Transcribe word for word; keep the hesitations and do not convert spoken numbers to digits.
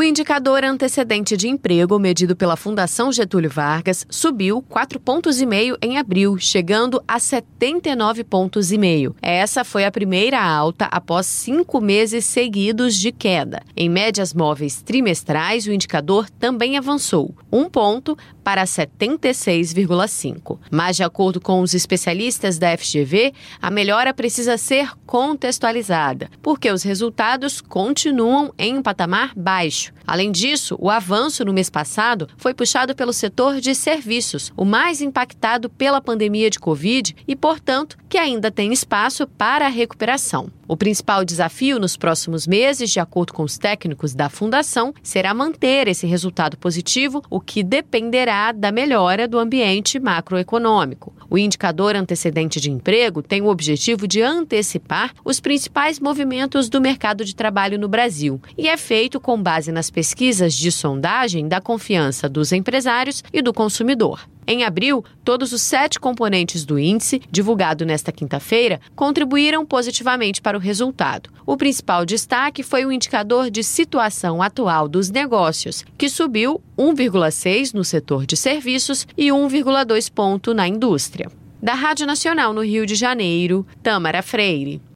O indicador antecedente de emprego, medido pela Fundação Getúlio Vargas, subiu quatro pontos e meio em abril, chegando a setenta e nove pontos e meio. Essa foi a primeira alta após cinco meses seguidos de queda. Em médias móveis trimestrais, o indicador também avançou, um ponto para setenta e seis vírgula cinco. Mas, de acordo com os especialistas da F G V, a melhora precisa ser contextualizada, porque os resultados continuam em um patamar baixo. Além disso, o avanço no mês passado foi puxado pelo setor de serviços, o mais impactado pela pandemia de Covid e, portanto, que ainda tem espaço para a recuperação. O principal desafio nos próximos meses, de acordo com os técnicos da Fundação, será manter esse resultado positivo, o que dependerá da melhora do ambiente macroeconômico. O indicador antecedente de emprego tem o objetivo de antecipar os principais movimentos do mercado de trabalho no Brasil e é feito com base nas pesquisas de sondagem da confiança dos empresários e do consumidor. Em abril, todos os sete componentes do índice, divulgado nesta quinta-feira, contribuíram positivamente para o resultado. O principal destaque foi o indicador de situação atual dos negócios, que subiu um vírgula seis no setor de serviços e um vírgula dois ponto na indústria. Da Rádio Nacional no Rio de Janeiro, Tâmara Freire.